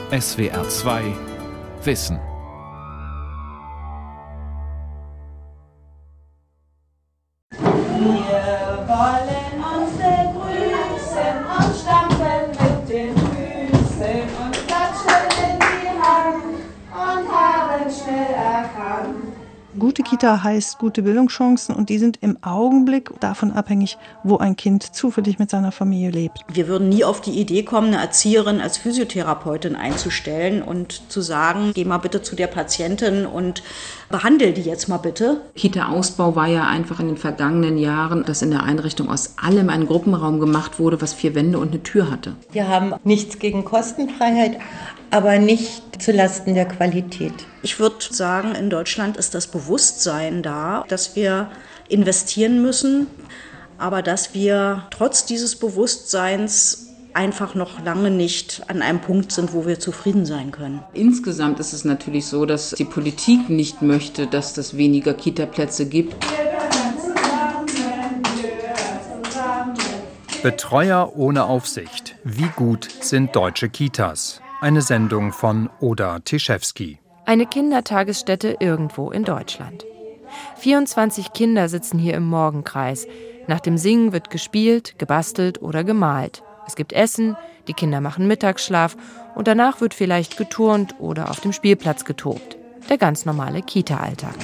SWR 2 Wissen. Wir wollen uns begrüßen und stampfen mit den Füßen und klatschen in die Hand und haben schnell erkannt. Gute Kita heißt gute Bildungschancen und die sind im Augenblick davon abhängig, wo ein Kind zufällig mit seiner Familie lebt. Wir würden nie auf die Idee kommen, eine Erzieherin als Physiotherapeutin einzustellen und zu sagen, geh mal bitte zu der Patientin und behandle die jetzt mal bitte. Kita-Ausbau war ja einfach in den vergangenen Jahren, dass in der Einrichtung aus allem ein Gruppenraum gemacht wurde, was 4 Wände und eine Tür hatte. Wir haben nichts gegen Kostenfreiheit, aber nicht zulasten der Qualität. Ich würde sagen, in Deutschland ist das Bewusstsein da, dass wir investieren müssen, aber dass wir trotz dieses Bewusstseins einfach noch lange nicht an einem Punkt sind, wo wir zufrieden sein können. Insgesamt ist es natürlich so, dass die Politik nicht möchte, dass es weniger Kita-Plätze gibt. Betreuer ohne Aufsicht. Wie gut sind deutsche Kitas? Eine Sendung von Oda Tischewski. Eine Kindertagesstätte irgendwo in Deutschland. 24 Kinder sitzen hier im Morgenkreis. Nach dem Singen wird gespielt, gebastelt oder gemalt. Es gibt Essen, die Kinder machen Mittagsschlaf und danach wird vielleicht geturnt oder auf dem Spielplatz getobt. Der ganz normale Kita-Alltag.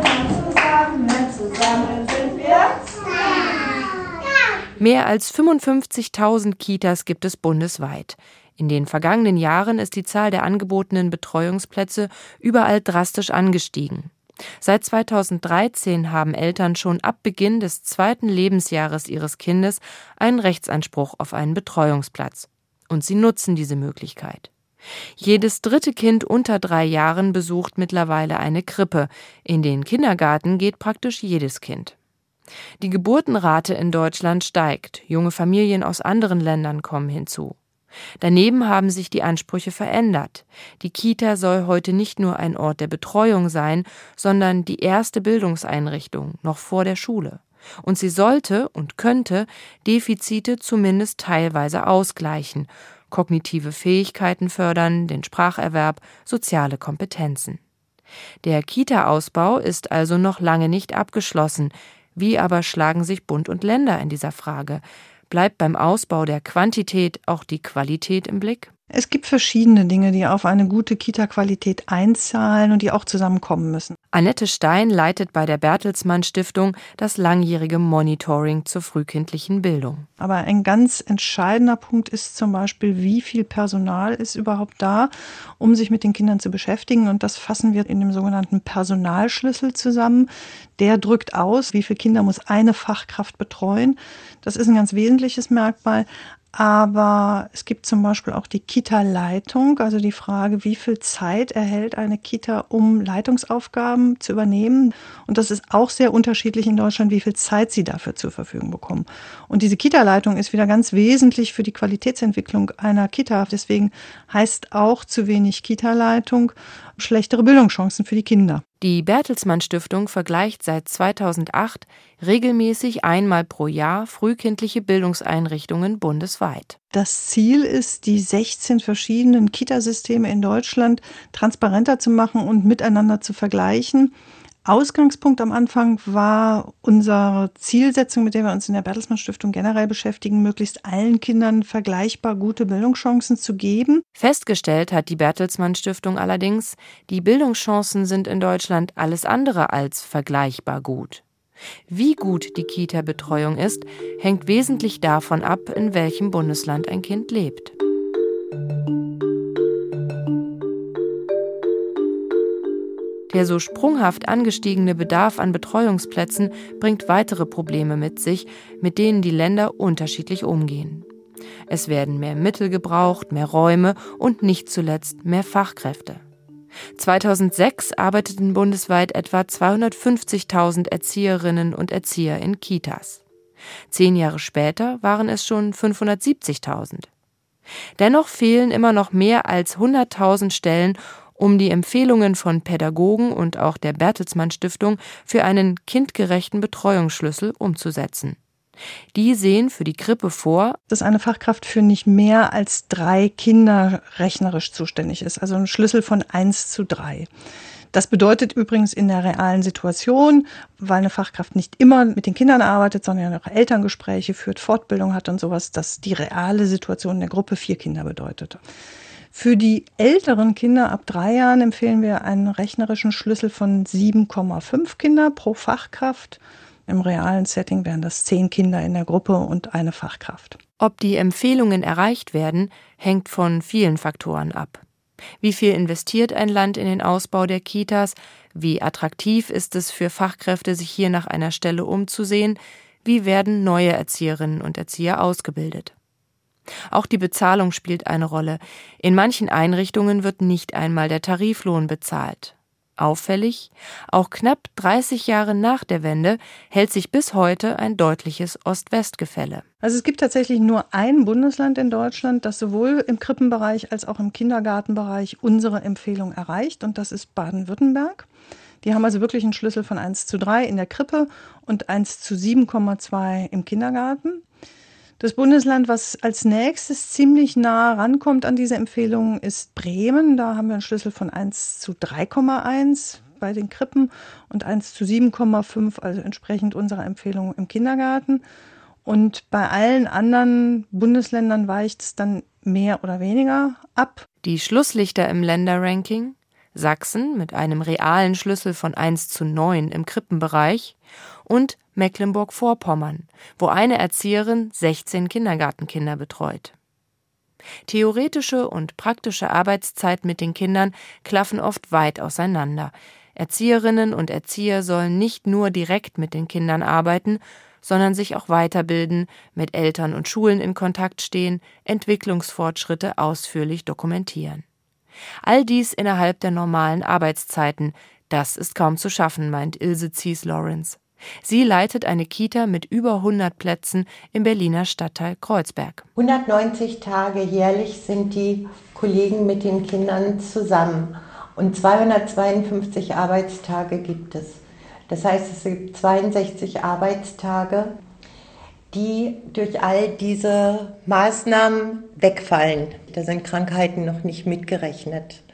Mehr als 55.000 Kitas gibt es bundesweit. In den vergangenen Jahren ist die Zahl der angebotenen Betreuungsplätze überall drastisch angestiegen. Seit 2013 haben Eltern schon ab Beginn des 2. Lebensjahres ihres Kindes einen Rechtsanspruch auf einen Betreuungsplatz. Und sie nutzen diese Möglichkeit. Jedes 3. Kind unter 3 Jahren besucht mittlerweile eine Krippe. In den Kindergarten geht praktisch jedes Kind. Die Geburtenrate in Deutschland steigt. Junge Familien aus anderen Ländern kommen hinzu. Daneben haben sich die Ansprüche verändert. Die Kita soll heute nicht nur ein Ort der Betreuung sein, sondern die erste Bildungseinrichtung, noch vor der Schule. Und sie sollte und könnte Defizite zumindest teilweise ausgleichen, kognitive Fähigkeiten fördern, den Spracherwerb, soziale Kompetenzen. Der Kita-Ausbau ist also noch lange nicht abgeschlossen. Wie aber schlagen sich Bund und Länder in dieser Frage? Bleibt beim Ausbau der Quantität auch die Qualität im Blick? Es gibt verschiedene Dinge, die auf eine gute Kita-Qualität einzahlen und die auch zusammenkommen müssen. Annette Stein leitet bei der Bertelsmann Stiftung das langjährige Monitoring zur frühkindlichen Bildung. Aber ein ganz entscheidender Punkt ist zum Beispiel, wie viel Personal ist überhaupt da, um sich mit den Kindern zu beschäftigen. Und das fassen wir in dem sogenannten Personalschlüssel zusammen. Der drückt aus, wie viele Kinder muss eine Fachkraft betreuen. Das ist ein ganz wesentliches Merkmal. Aber es gibt zum Beispiel auch die Kita-Leitung, also die Frage, wie viel Zeit erhält eine Kita, um Leitungsaufgaben zu übernehmen. Und das ist auch sehr unterschiedlich in Deutschland, wie viel Zeit sie dafür zur Verfügung bekommen. Und diese Kita-Leitung ist wieder ganz wesentlich für die Qualitätsentwicklung einer Kita. Deswegen heißt auch zu wenig Kita-Leitung schlechtere Bildungschancen für die Kinder. Die Bertelsmann Stiftung vergleicht seit 2008 regelmäßig einmal pro Jahr frühkindliche Bildungseinrichtungen bundesweit. Das Ziel ist, die 16 verschiedenen Kitasysteme in Deutschland transparenter zu machen und miteinander zu vergleichen. Ausgangspunkt am Anfang war unsere Zielsetzung, mit der wir uns in der Bertelsmann Stiftung generell beschäftigen, möglichst allen Kindern vergleichbar gute Bildungschancen zu geben. Festgestellt hat die Bertelsmann Stiftung allerdings, die Bildungschancen sind in Deutschland alles andere als vergleichbar gut. Wie gut die Kita-Betreuung ist, hängt wesentlich davon ab, in welchem Bundesland ein Kind lebt. Der so sprunghaft angestiegene Bedarf an Betreuungsplätzen bringt weitere Probleme mit sich, mit denen die Länder unterschiedlich umgehen. Es werden mehr Mittel gebraucht, mehr Räume und nicht zuletzt mehr Fachkräfte. 2006 arbeiteten bundesweit etwa 250.000 Erzieherinnen und Erzieher in Kitas. 10 Jahre später waren es schon 570.000. Dennoch fehlen immer noch mehr als 100.000 Stellen, um die Empfehlungen von Pädagogen und auch der Bertelsmann Stiftung für einen kindgerechten Betreuungsschlüssel umzusetzen. Die sehen für die Krippe vor, dass eine Fachkraft für nicht mehr als 3 Kinder rechnerisch zuständig ist, also ein Schlüssel von 1:3. Das bedeutet übrigens in der realen Situation, weil eine Fachkraft nicht immer mit den Kindern arbeitet, sondern auch Elterngespräche führt, Fortbildung hat und sowas, dass die reale Situation in der Gruppe 4 Kinder bedeutet. Für die älteren Kinder ab 3 Jahren empfehlen wir einen rechnerischen Schlüssel von 7,5 Kinder pro Fachkraft. Im realen Setting wären das 10 Kinder in der Gruppe und eine Fachkraft. Ob die Empfehlungen erreicht werden, hängt von vielen Faktoren ab. Wie viel investiert ein Land in den Ausbau der Kitas? Wie attraktiv ist es für Fachkräfte, sich hier nach einer Stelle umzusehen? Wie werden neue Erzieherinnen und Erzieher ausgebildet? Auch die Bezahlung spielt eine Rolle. In manchen Einrichtungen wird nicht einmal der Tariflohn bezahlt. Auffällig, auch knapp 30 Jahre nach der Wende hält sich bis heute ein deutliches Ost-West-Gefälle. Also es gibt tatsächlich nur ein Bundesland in Deutschland, das sowohl im Krippenbereich als auch im Kindergartenbereich unsere Empfehlung erreicht, und das ist Baden-Württemberg. Die haben also wirklich einen Schlüssel von 1:3 in der Krippe und 1:7,2 im Kindergarten. Das Bundesland, was als nächstes ziemlich nah rankommt an diese Empfehlung, ist Bremen. Da haben wir einen Schlüssel von 1:3,1 bei den Krippen und 1:7,5, also entsprechend unserer Empfehlung im Kindergarten. Und bei allen anderen Bundesländern weicht es dann mehr oder weniger ab. Die Schlusslichter im Länderranking: Sachsen mit einem realen Schlüssel von 1:9 im Krippenbereich und Mecklenburg-Vorpommern, wo eine Erzieherin 16 Kindergartenkinder betreut. Theoretische und praktische Arbeitszeit mit den Kindern klaffen oft weit auseinander. Erzieherinnen und Erzieher sollen nicht nur direkt mit den Kindern arbeiten, sondern sich auch weiterbilden, mit Eltern und Schulen in Kontakt stehen, Entwicklungsfortschritte ausführlich dokumentieren. All dies innerhalb der normalen Arbeitszeiten, das ist kaum zu schaffen, meint Ilse Zies-Lorenz. Sie leitet eine Kita mit über 100 Plätzen im Berliner Stadtteil Kreuzberg. 190 Tage jährlich sind die Kollegen mit den Kindern zusammen und 252 Arbeitstage gibt es. Das heißt, es gibt 62 Arbeitstage, die durch all diese Maßnahmen wegfallen. Da sind Krankheiten noch nicht mitgerechnet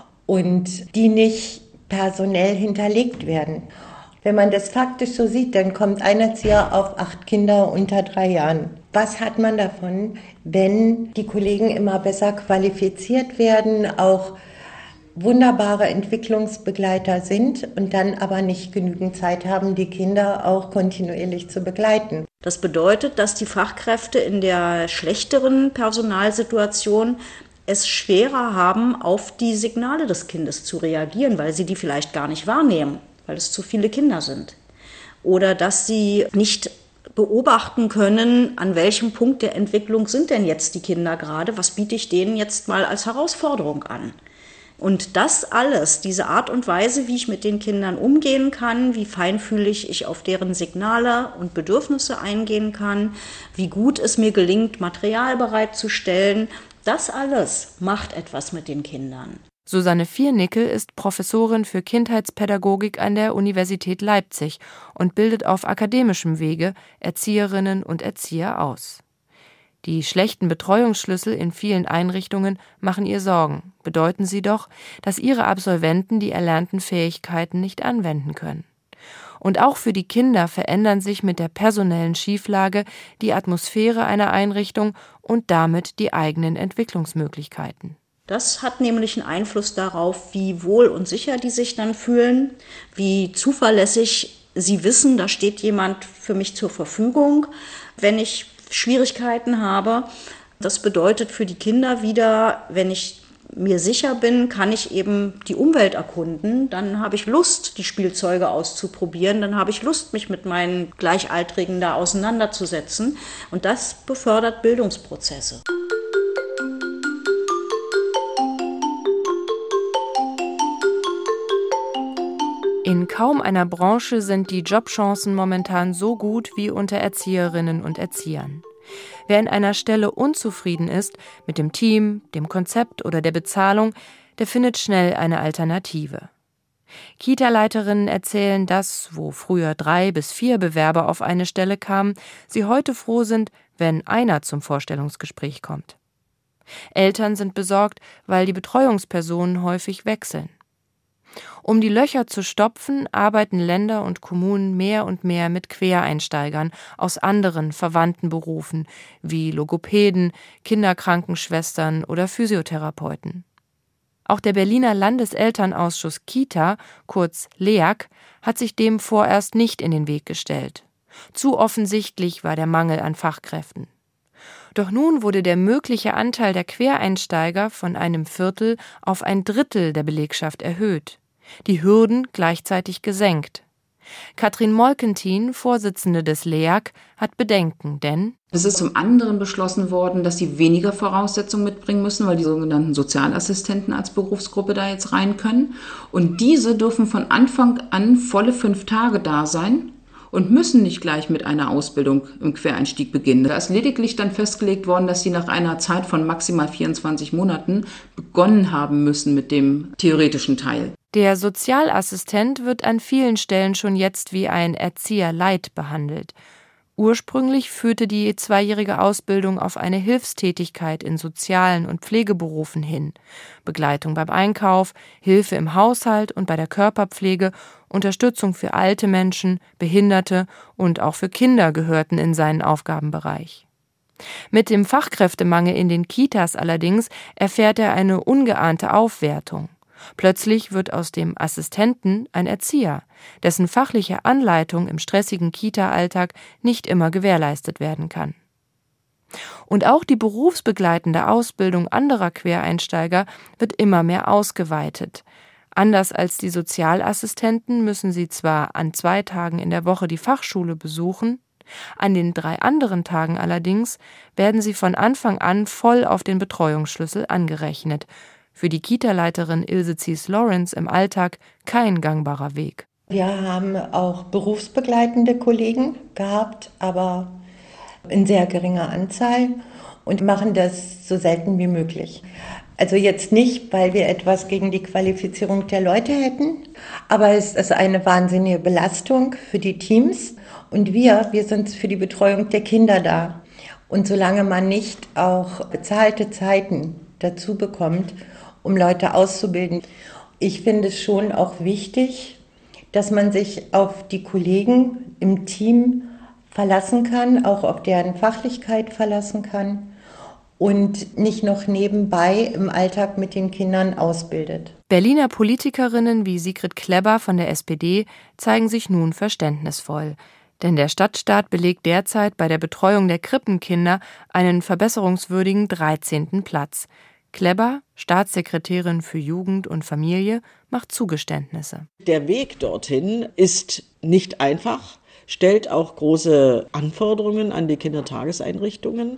und die nicht personell hinterlegt werden. Wenn man das faktisch so sieht, dann kommt ein Erzieher auf 8 Kinder unter 3 Jahren. Was hat man davon, wenn die Kollegen immer besser qualifiziert werden, auch wunderbare Entwicklungsbegleiter sind und dann aber nicht genügend Zeit haben, die Kinder auch kontinuierlich zu begleiten? Das bedeutet, dass die Fachkräfte in der schlechteren Personalsituation es schwerer haben, auf die Signale des Kindes zu reagieren, weil sie die vielleicht gar nicht wahrnehmen, weil es zu viele Kinder sind. Oder dass sie nicht beobachten können, an welchem Punkt der Entwicklung sind denn jetzt die Kinder gerade, was biete ich denen jetzt mal als Herausforderung an. Und das alles, diese Art und Weise, wie ich mit den Kindern umgehen kann, wie feinfühlig ich auf deren Signale und Bedürfnisse eingehen kann, wie gut es mir gelingt, Material bereitzustellen, das alles macht etwas mit den Kindern. Susanne Viernickel ist Professorin für Kindheitspädagogik an der Universität Leipzig und bildet auf akademischem Wege Erzieherinnen und Erzieher aus. Die schlechten Betreuungsschlüssel in vielen Einrichtungen machen ihr Sorgen, bedeuten sie doch, dass ihre Absolventen die erlernten Fähigkeiten nicht anwenden können. Und auch für die Kinder verändern sich mit der personellen Schieflage die Atmosphäre einer Einrichtung und damit die eigenen Entwicklungsmöglichkeiten. Das hat nämlich einen Einfluss darauf, wie wohl und sicher die sich dann fühlen, wie zuverlässig sie wissen, da steht jemand für mich zur Verfügung, wenn ich Schwierigkeiten habe. Das bedeutet für die Kinder wieder, wenn ich mir sicher bin, kann ich eben die Umwelt erkunden, dann habe ich Lust, die Spielzeuge auszuprobieren, dann habe ich Lust, mich mit meinen Gleichaltrigen da auseinanderzusetzen und das befördert Bildungsprozesse. In kaum einer Branche sind die Jobchancen momentan so gut wie unter Erzieherinnen und Erziehern. Wer in einer Stelle unzufrieden ist mit dem Team, dem Konzept oder der Bezahlung, der findet schnell eine Alternative. Kita-Leiterinnen erzählen, dass, wo früher 3 bis 4 Bewerber auf eine Stelle kamen, sie heute froh sind, wenn einer zum Vorstellungsgespräch kommt. Eltern sind besorgt, weil die Betreuungspersonen häufig wechseln. Um die Löcher zu stopfen, arbeiten Länder und Kommunen mehr und mehr mit Quereinsteigern aus anderen verwandten Berufen wie Logopäden, Kinderkrankenschwestern oder Physiotherapeuten. Auch der Berliner Landeselternausschuss Kita, kurz LEAG, hat sich dem vorerst nicht in den Weg gestellt. Zu offensichtlich war der Mangel an Fachkräften. Doch nun wurde der mögliche Anteil der Quereinsteiger von einem Viertel auf 1/3 der Belegschaft erhöht. Die Hürden gleichzeitig gesenkt. Katrin Molkentin, Vorsitzende des LEAG, hat Bedenken, denn es ist zum anderen beschlossen worden, dass sie weniger Voraussetzungen mitbringen müssen, weil die sogenannten Sozialassistenten als Berufsgruppe da jetzt rein können. Und diese dürfen von Anfang an volle 5 Tage da sein und müssen nicht gleich mit einer Ausbildung im Quereinstieg beginnen. Da ist lediglich dann festgelegt worden, dass sie nach einer Zeit von maximal 24 Monaten begonnen haben müssen mit dem theoretischen Teil. Der Sozialassistent wird an vielen Stellen schon jetzt wie ein Erzieher-Light behandelt. Ursprünglich führte die 2-jährige Ausbildung auf eine Hilfstätigkeit in sozialen und Pflegeberufen hin. Begleitung beim Einkauf, Hilfe im Haushalt und bei der Körperpflege, Unterstützung für alte Menschen, Behinderte und auch für Kinder gehörten in seinen Aufgabenbereich. Mit dem Fachkräftemangel in den Kitas allerdings erfährt er eine ungeahnte Aufwertung. Plötzlich wird aus dem Assistenten ein Erzieher, dessen fachliche Anleitung im stressigen Kita-Alltag nicht immer gewährleistet werden kann. Und auch die berufsbegleitende Ausbildung anderer Quereinsteiger wird immer mehr ausgeweitet. Anders als die Sozialassistenten müssen sie zwar an 2 Tagen in der Woche die Fachschule besuchen, an den 3 anderen Tagen allerdings werden sie von Anfang an voll auf den Betreuungsschlüssel angerechnet. Für die Kita-Leiterin Ilse Zies-Lorenz im Alltag kein gangbarer Weg. Wir haben auch berufsbegleitende Kollegen gehabt, aber in sehr geringer Anzahl und machen das so selten wie möglich. Also jetzt nicht, weil wir etwas gegen die Qualifizierung der Leute hätten, aber es ist eine wahnsinnige Belastung für die Teams und wir sind für die Betreuung der Kinder da. Und solange man nicht auch bezahlte Zeiten dazu bekommt, um Leute auszubilden. Ich finde es schon auch wichtig, dass man sich auf die Kollegen im Team verlassen kann, auch auf deren Fachlichkeit verlassen kann und nicht noch nebenbei im Alltag mit den Kindern ausbildet. Berliner Politikerinnen wie Sigrid Klebber von der SPD zeigen sich nun verständnisvoll. Denn der Stadtstaat belegt derzeit bei der Betreuung der Krippenkinder einen verbesserungswürdigen 13. Platz. Klebber, Staatssekretärin für Jugend und Familie, macht Zugeständnisse. Der Weg dorthin ist nicht einfach, stellt auch große Anforderungen an die Kindertageseinrichtungen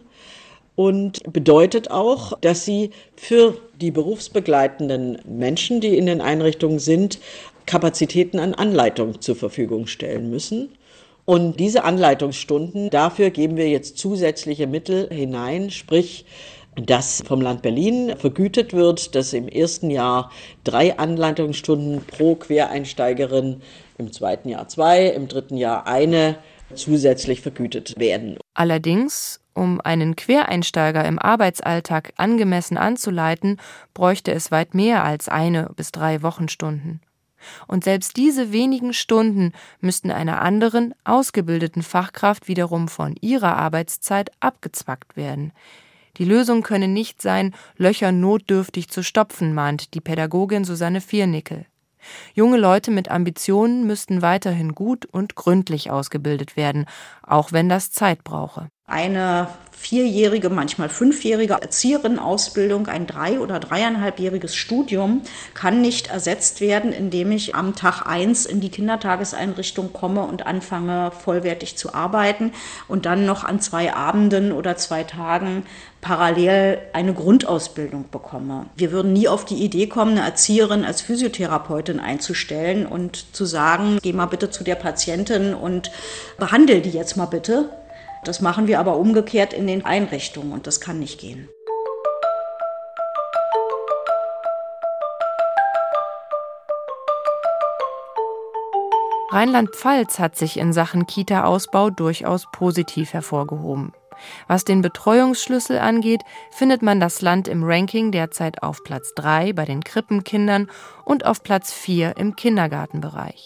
und bedeutet auch, dass sie für die berufsbegleitenden Menschen, die in den Einrichtungen sind, Kapazitäten an Anleitung zur Verfügung stellen müssen. Und diese Anleitungsstunden, dafür geben wir jetzt zusätzliche Mittel hinein, sprich, dass vom Land Berlin vergütet wird, dass im ersten Jahr 3 Anleitungsstunden pro Quereinsteigerin, im zweiten Jahr 2, im dritten Jahr 1 zusätzlich vergütet werden. Allerdings, um einen Quereinsteiger im Arbeitsalltag angemessen anzuleiten, bräuchte es weit mehr als 1 bis 3 Wochenstunden. Und selbst diese wenigen Stunden müssten einer anderen, ausgebildeten Fachkraft wiederum von ihrer Arbeitszeit abgezwackt werden. Die Lösung könne nicht sein, Löcher notdürftig zu stopfen, mahnt die Pädagogin Susanne Viernickel. Junge Leute mit Ambitionen müssten weiterhin gut und gründlich ausgebildet werden, auch wenn das Zeit brauche. Eine 4-jährige, manchmal 5-jährige Erzieherinnenausbildung, ein 3- oder 3,5-jähriges Studium kann nicht ersetzt werden, indem ich am Tag 1 in die Kindertageseinrichtung komme und anfange, vollwertig zu arbeiten und dann noch an 2 Abenden oder 2 Tagen parallel eine Grundausbildung bekomme. Wir würden nie auf die Idee kommen, eine Erzieherin als Physiotherapeutin einzustellen und zu sagen, geh mal bitte zu der Patientin und behandle die jetzt mal bitte. Das machen wir aber umgekehrt in den Einrichtungen und das kann nicht gehen. Rheinland-Pfalz hat sich in Sachen Kita-Ausbau durchaus positiv hervorgehoben. Was den Betreuungsschlüssel angeht, findet man das Land im Ranking derzeit auf Platz 3 bei den Krippenkindern und auf Platz 4 im Kindergartenbereich.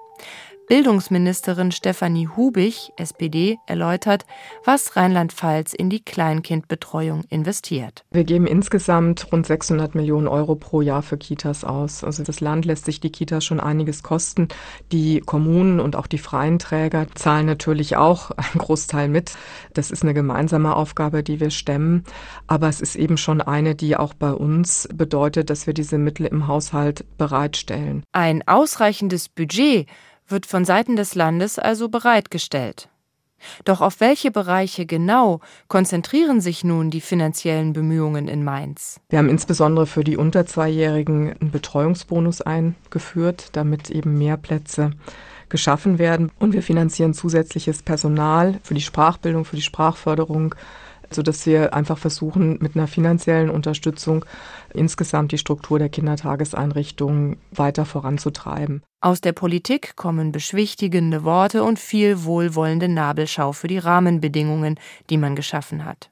Bildungsministerin Stefanie Hubich, SPD, erläutert, was Rheinland-Pfalz in die Kleinkindbetreuung investiert. Wir geben insgesamt rund 600 Millionen Euro pro Jahr für Kitas aus. Also das Land lässt sich die Kitas schon einiges kosten. Die Kommunen und auch die freien Träger zahlen natürlich auch einen Großteil mit. Das ist eine gemeinsame Aufgabe, die wir stemmen. Aber es ist eben schon eine, die auch bei uns bedeutet, dass wir diese Mittel im Haushalt bereitstellen. Ein ausreichendes Budget wird von Seiten des Landes also bereitgestellt. Doch auf welche Bereiche genau konzentrieren sich nun die finanziellen Bemühungen in Mainz? Wir haben insbesondere für die unter 2-Jährigen einen Betreuungsbonus eingeführt, damit eben mehr Plätze geschaffen werden. Und wir finanzieren zusätzliches Personal für die Sprachbildung, für die Sprachförderung, sodass wir einfach versuchen, mit einer finanziellen Unterstützung insgesamt die Struktur der Kindertageseinrichtungen weiter voranzutreiben. Aus der Politik kommen beschwichtigende Worte und viel wohlwollende Nabelschau für die Rahmenbedingungen, die man geschaffen hat.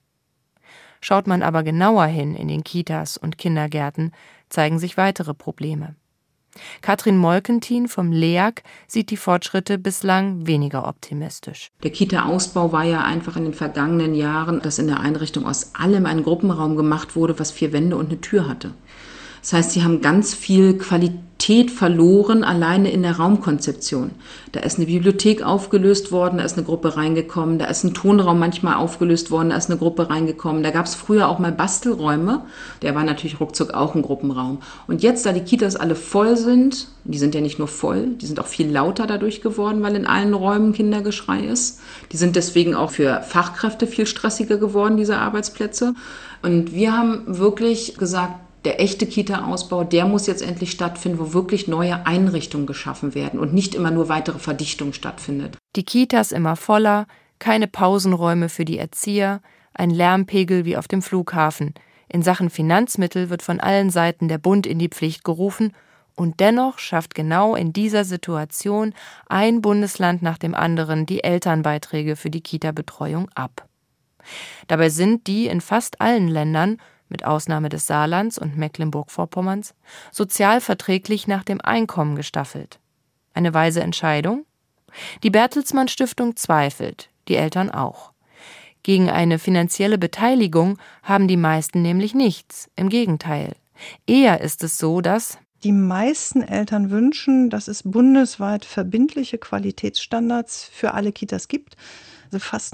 Schaut man aber genauer hin in den Kitas und Kindergärten, zeigen sich weitere Probleme. Katrin Molkentin vom LEAG sieht die Fortschritte bislang weniger optimistisch. Der Kita-Ausbau war ja einfach in den vergangenen Jahren, dass in der Einrichtung aus allem ein Gruppenraum gemacht wurde, was 4 Wände und eine Tür hatte. Das heißt, sie haben ganz viel Qualität verloren, alleine in der Raumkonzeption. Da ist eine Bibliothek aufgelöst worden, da ist eine Gruppe reingekommen, da ist ein Tonraum manchmal aufgelöst worden, da ist eine Gruppe reingekommen. Da gab es früher auch mal Bastelräume, der war natürlich ruckzuck auch ein Gruppenraum. Und jetzt, da die Kitas alle voll sind, die sind ja nicht nur voll, die sind auch viel lauter dadurch geworden, weil in allen Räumen Kindergeschrei ist. Die sind deswegen auch für Fachkräfte viel stressiger geworden, diese Arbeitsplätze. Und wir haben wirklich gesagt, der echte Kita-Ausbau, der muss jetzt endlich stattfinden, wo wirklich neue Einrichtungen geschaffen werden und nicht immer nur weitere Verdichtung stattfindet. Die Kitas immer voller, keine Pausenräume für die Erzieher, ein Lärmpegel wie auf dem Flughafen. In Sachen Finanzmittel wird von allen Seiten der Bund in die Pflicht gerufen und dennoch schafft genau in dieser Situation ein Bundesland nach dem anderen die Elternbeiträge für die Kita-Betreuung ab. Dabei sind die in fast allen Ländern, mit Ausnahme des Saarlands und Mecklenburg-Vorpommerns, sozialverträglich nach dem Einkommen gestaffelt. Eine weise Entscheidung? Die Bertelsmann Stiftung zweifelt, die Eltern auch. Gegen eine finanzielle Beteiligung haben die meisten nämlich nichts, im Gegenteil. Eher ist es so, dass die meisten Eltern wünschen, dass es bundesweit verbindliche Qualitätsstandards für alle Kitas gibt. Also fast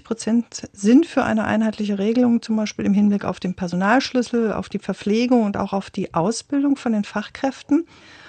90% sind für eine einheitliche Regelung, zum Beispiel im Hinblick auf den Personalschlüssel, auf die Verpflegung und auch auf die Ausbildung von den Fachkräften.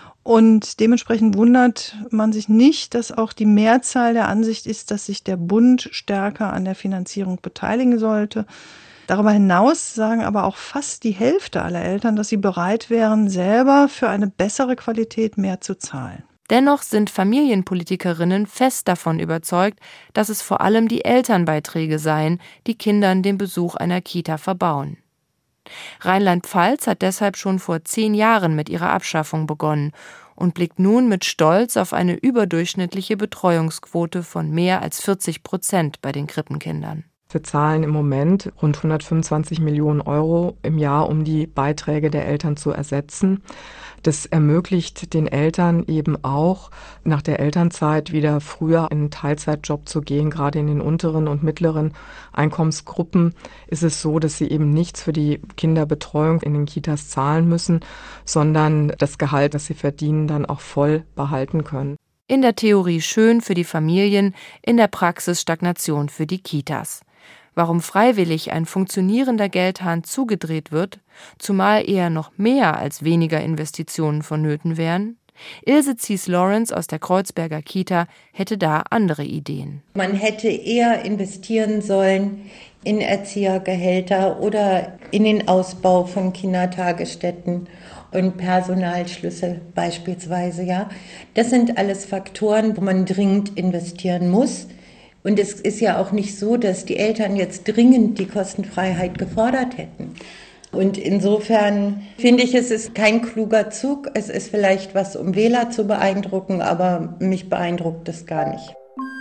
Und dementsprechend wundert man sich nicht, dass auch die Mehrzahl der Ansicht ist, dass sich der Bund stärker an der Finanzierung beteiligen sollte. Darüber hinaus sagen aber auch fast die Hälfte aller Eltern, dass sie bereit wären, selber für eine bessere Qualität mehr zu zahlen. Dennoch sind Familienpolitikerinnen fest davon überzeugt, dass es vor allem die Elternbeiträge seien, die Kindern den Besuch einer Kita verbauen. Rheinland-Pfalz hat deshalb schon vor 10 Jahren mit ihrer Abschaffung begonnen und blickt nun mit Stolz auf eine überdurchschnittliche Betreuungsquote von mehr als 40% bei den Krippenkindern. Wir zahlen im Moment rund 125 Millionen Euro im Jahr, um die Beiträge der Eltern zu ersetzen. Das ermöglicht den Eltern eben auch, nach der Elternzeit wieder früher in einen Teilzeitjob zu gehen. Gerade in den unteren und mittleren Einkommensgruppen ist es so, dass sie eben nichts für die Kinderbetreuung in den Kitas zahlen müssen, sondern das Gehalt, das sie verdienen, dann auch voll behalten können. In der Theorie schön für die Familien, in der Praxis Stagnation für die Kitas. Warum freiwillig ein funktionierender Geldhahn zugedreht wird, zumal eher noch mehr als weniger Investitionen vonnöten wären? Ilse Zies-Lorenz aus der Kreuzberger Kita hätte da andere Ideen. Man hätte eher investieren sollen in Erziehergehälter oder in den Ausbau von Kindertagesstätten und Personalschlüssel beispielsweise. Ja. Das sind alles Faktoren, wo man dringend investieren muss. Und es ist ja auch nicht so, dass die Eltern jetzt dringend die Kostenfreiheit gefordert hätten. Und insofern finde ich, es ist kein kluger Zug. Es ist vielleicht was, um Wähler zu beeindrucken, aber mich beeindruckt es gar nicht.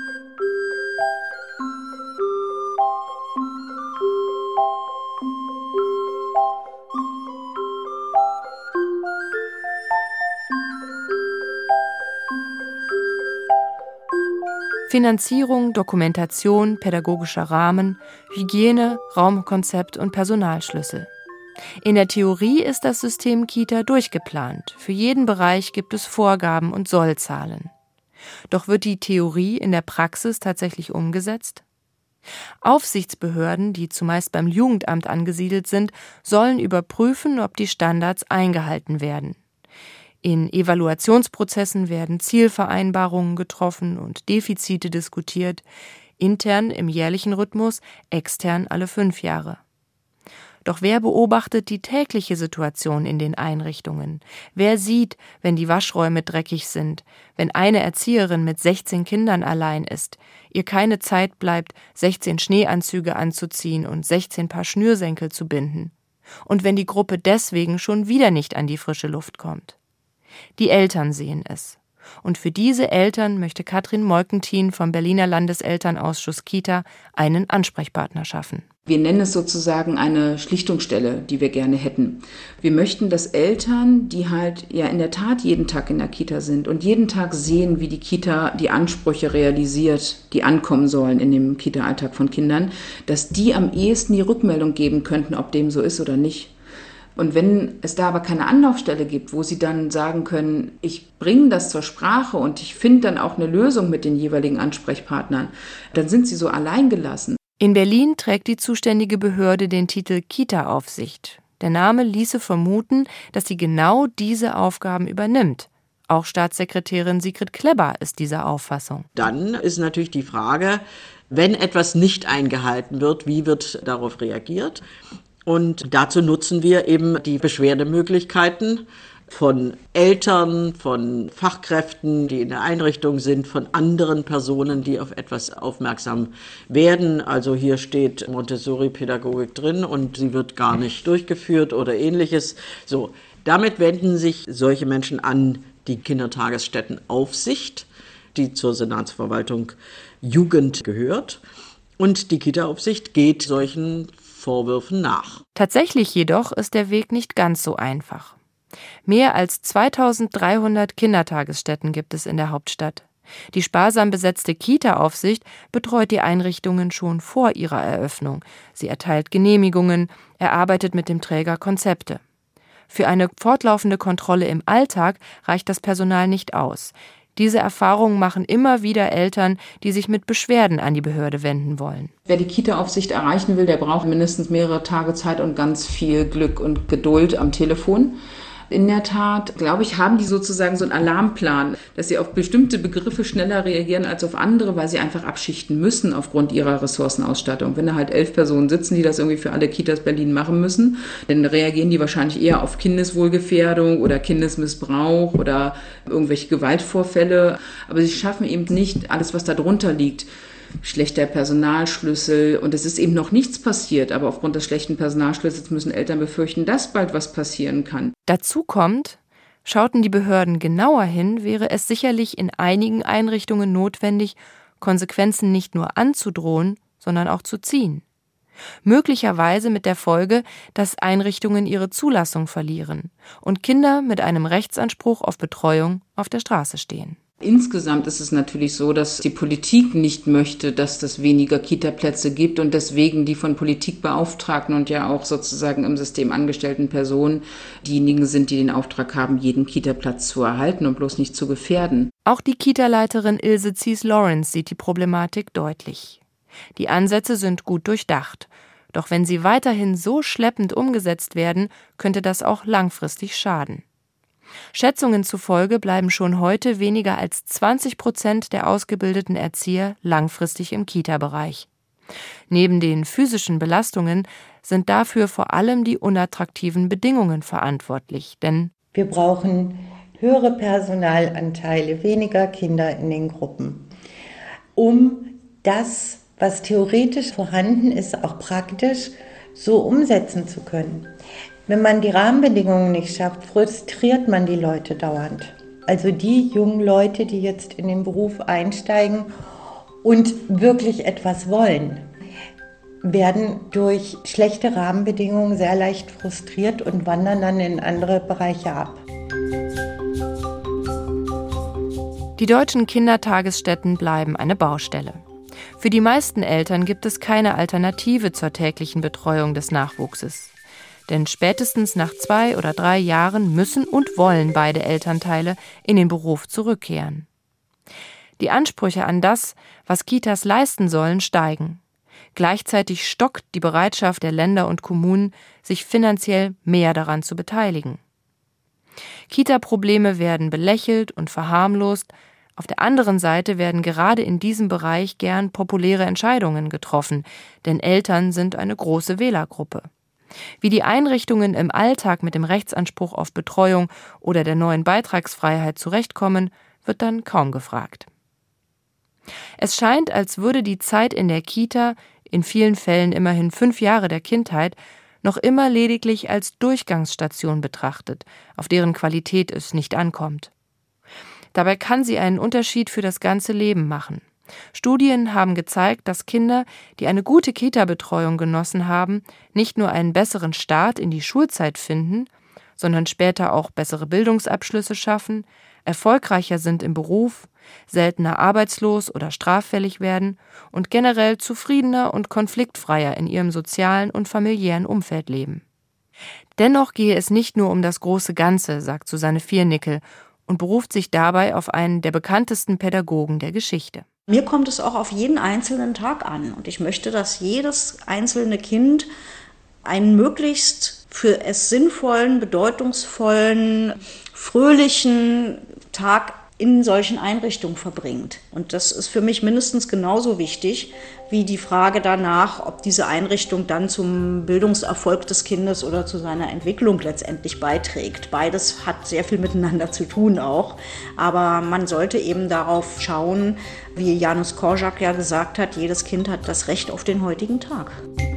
Finanzierung, Dokumentation, pädagogischer Rahmen, Hygiene, Raumkonzept und Personalschlüssel. In der Theorie ist das System Kita durchgeplant. Für jeden Bereich gibt es Vorgaben und Sollzahlen. Doch wird die Theorie in der Praxis tatsächlich umgesetzt? Aufsichtsbehörden, die zumeist beim Jugendamt angesiedelt sind, sollen überprüfen, ob die Standards eingehalten werden. In Evaluationsprozessen werden Zielvereinbarungen getroffen und Defizite diskutiert, intern im jährlichen Rhythmus, extern alle 5 Jahre. Doch wer beobachtet die tägliche Situation in den Einrichtungen? Wer sieht, wenn die Waschräume dreckig sind, wenn eine Erzieherin mit 16 Kindern allein ist, ihr keine Zeit bleibt, 16 Schneeanzüge anzuziehen und 16 Paar Schnürsenkel zu binden? Und wenn die Gruppe deswegen schon wieder nicht an die frische Luft kommt? Die Eltern sehen es. Und für diese Eltern möchte Katrin Molkentin vom Berliner Landeselternausschuss Kita einen Ansprechpartner schaffen. Wir nennen es sozusagen eine Schlichtungsstelle, die wir gerne hätten. Wir möchten, dass Eltern, die halt ja in der Tat jeden Tag in der Kita sind und jeden Tag sehen, wie die Kita die Ansprüche realisiert, die ankommen sollen in dem Kita-Alltag von Kindern, dass die am ehesten die Rückmeldung geben könnten, ob dem so ist oder nicht. Und wenn es da aber keine Anlaufstelle gibt, wo sie dann sagen können, ich bringe das zur Sprache und ich finde dann auch eine Lösung mit den jeweiligen Ansprechpartnern, dann sind sie so alleingelassen. In Berlin trägt die zuständige Behörde den Titel Kita-Aufsicht. Der Name ließe vermuten, dass sie genau diese Aufgaben übernimmt. Auch Staatssekretärin Sigrid Klebber ist dieser Auffassung. Dann ist natürlich die Frage, wenn etwas nicht eingehalten wird, wie wird darauf reagiert? Und dazu nutzen wir eben die Beschwerdemöglichkeiten von Eltern, von Fachkräften, die in der Einrichtung sind, von anderen Personen, die auf etwas aufmerksam werden. Also hier steht Montessori-Pädagogik drin und sie wird gar nicht durchgeführt oder ähnliches. So, damit wenden sich solche Menschen an die Kindertagesstättenaufsicht, die zur Senatsverwaltung Jugend gehört. Und die Kita-Aufsicht geht solchen Vorwürfen nach. Tatsächlich jedoch ist der Weg nicht ganz so einfach. Mehr als 2300 Kindertagesstätten gibt es in der Hauptstadt. Die sparsam besetzte Kita-Aufsicht betreut die Einrichtungen schon vor ihrer Eröffnung. Sie erteilt Genehmigungen, erarbeitet mit dem Träger Konzepte. Für eine fortlaufende Kontrolle im Alltag reicht das Personal nicht aus. Diese Erfahrungen machen immer wieder Eltern, die sich mit Beschwerden an die Behörde wenden wollen. Wer die Kita-Aufsicht erreichen will, der braucht mindestens mehrere Tage Zeit und ganz viel Glück und Geduld am Telefon. In der Tat, glaube ich, haben die sozusagen so einen Alarmplan, dass sie auf bestimmte Begriffe schneller reagieren als auf andere, weil sie einfach abschichten müssen aufgrund ihrer Ressourcenausstattung. Wenn da halt 11 Personen sitzen, die das irgendwie für alle Kitas Berlin machen müssen, dann reagieren die wahrscheinlich eher auf Kindeswohlgefährdung oder Kindesmissbrauch oder irgendwelche Gewaltvorfälle. Aber sie schaffen eben nicht alles, was da drunter liegt. Schlechter Personalschlüssel und es ist eben noch nichts passiert, aber aufgrund des schlechten Personalschlüssels müssen Eltern befürchten, dass bald was passieren kann. Dazu kommt, schauten die Behörden genauer hin, wäre es sicherlich in einigen Einrichtungen notwendig, Konsequenzen nicht nur anzudrohen, sondern auch zu ziehen. Möglicherweise mit der Folge, dass Einrichtungen ihre Zulassung verlieren und Kinder mit einem Rechtsanspruch auf Betreuung auf der Straße stehen. Insgesamt ist es natürlich so, dass die Politik nicht möchte, dass es weniger Kita-Plätze gibt und deswegen die von Politikbeauftragten und ja auch sozusagen im System angestellten Personen diejenigen sind, die den Auftrag haben, jeden Kita-Platz zu erhalten und bloß nicht zu gefährden. Auch die Kita-Leiterin Ilse Zies-Lawrence sieht die Problematik deutlich. Die Ansätze sind gut durchdacht. Doch wenn sie weiterhin so schleppend umgesetzt werden, könnte das auch langfristig schaden. Schätzungen zufolge bleiben schon heute weniger als 20% der ausgebildeten Erzieher langfristig im Kita-Bereich. Neben den physischen Belastungen sind dafür vor allem die unattraktiven Bedingungen verantwortlich, denn wir brauchen höhere Personalanteile, weniger Kinder in den Gruppen, um das, was theoretisch vorhanden ist, auch praktisch so umsetzen zu können. Wenn man die Rahmenbedingungen nicht schafft, frustriert man die Leute dauernd. Also die jungen Leute, die jetzt in den Beruf einsteigen und wirklich etwas wollen, werden durch schlechte Rahmenbedingungen sehr leicht frustriert und wandern dann in andere Bereiche ab. Die deutschen Kindertagesstätten bleiben eine Baustelle. Für die meisten Eltern gibt es keine Alternative zur täglichen Betreuung des Nachwuchses. Denn spätestens nach 2 oder 3 Jahren müssen und wollen beide Elternteile in den Beruf zurückkehren. Die Ansprüche an das, was Kitas leisten sollen, steigen. Gleichzeitig stockt die Bereitschaft der Länder und Kommunen, sich finanziell mehr daran zu beteiligen. Kita-Probleme werden belächelt und verharmlost. Auf der anderen Seite werden gerade in diesem Bereich gern populäre Entscheidungen getroffen, denn Eltern sind eine große Wählergruppe. Wie die Einrichtungen im Alltag mit dem Rechtsanspruch auf Betreuung oder der neuen Beitragsfreiheit zurechtkommen, wird dann kaum gefragt. Es scheint, als würde die Zeit in der Kita, in vielen Fällen immerhin 5 Jahre der Kindheit, noch immer lediglich als Durchgangsstation betrachtet, auf deren Qualität es nicht ankommt. Dabei kann sie einen Unterschied für das ganze Leben machen. Studien haben gezeigt, dass Kinder, die eine gute Kita-Betreuung genossen haben, nicht nur einen besseren Start in die Schulzeit finden, sondern später auch bessere Bildungsabschlüsse schaffen, erfolgreicher sind im Beruf, seltener arbeitslos oder straffällig werden und generell zufriedener und konfliktfreier in ihrem sozialen und familiären Umfeld leben. Dennoch gehe es nicht nur um das große Ganze, sagt Susanne Viernickel und beruft sich dabei auf einen der bekanntesten Pädagogen der Geschichte. Mir kommt es auch auf jeden einzelnen Tag an und ich möchte, dass jedes einzelne Kind einen möglichst für es sinnvollen, bedeutungsvollen, fröhlichen Tag in solchen Einrichtungen verbringt. Und das ist für mich mindestens genauso wichtig wie die Frage danach, ob diese Einrichtung dann zum Bildungserfolg des Kindes oder zu seiner Entwicklung letztendlich beiträgt. Beides hat sehr viel miteinander zu tun auch. Aber man sollte eben darauf schauen, wie Janusz Korczak ja gesagt hat, jedes Kind hat das Recht auf den heutigen Tag.